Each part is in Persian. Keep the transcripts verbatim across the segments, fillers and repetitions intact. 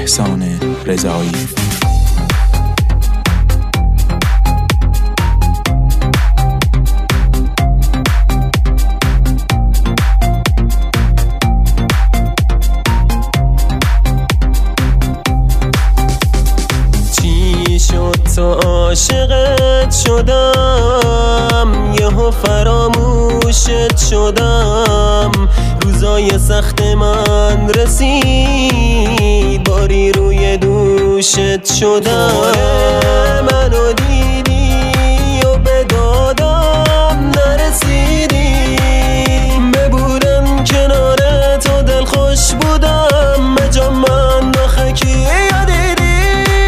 احسان رضایی. چی شد تا عاشقت شدم، یهو فراموشت شدم. روزای سخت من رسید، باری روی دوشت شدم. منو دیدی و به دادم نرسیدی، ببودم کنار تو دل خوش بودم. مجا من آخه کی یادیدی،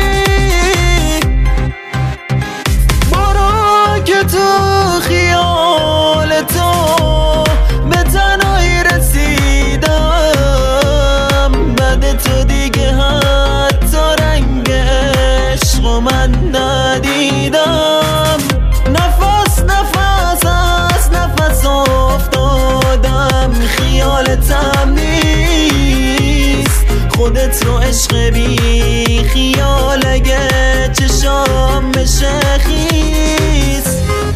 برو که تو خیال تو به تنهایی رسیدم. بعد تو دیگه حتی رنگ عشق من ندیدم. نفس نفس از نفس افتادم، خیالتم نیست. خودت رو عشق بی خیال اگه چشام بشه خیس.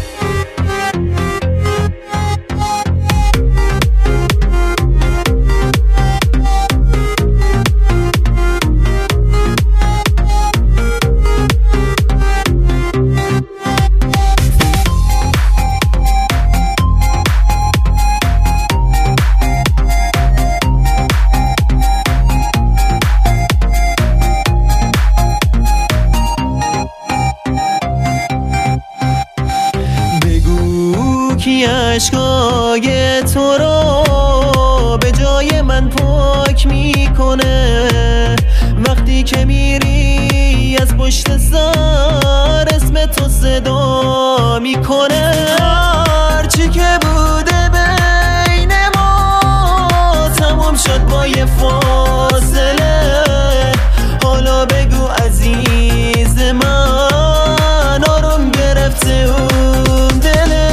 کی اشکای تو رو به جای من پاک میکنه، وقتی که میری از پشت سر اسم تو صدا میکنه. هرچی که بوده بین ما تمام شد با یه فاصله. حالا بگو عزیز من، آروم گرفته اون دله.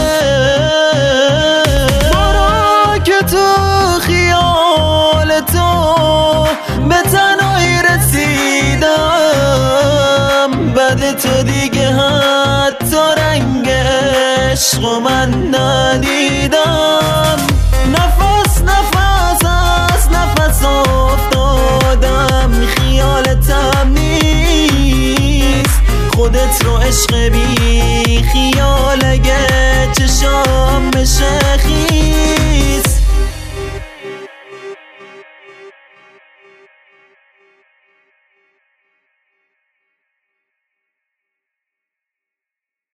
به تنهایی رسیدم، بعد تو دیگه حتی رنگ عشق من ندیدم. نفس نفس از نفس افتادم، خیالتم نیست. خودت رو عشق بی خیال اگه چشام بشه خیس.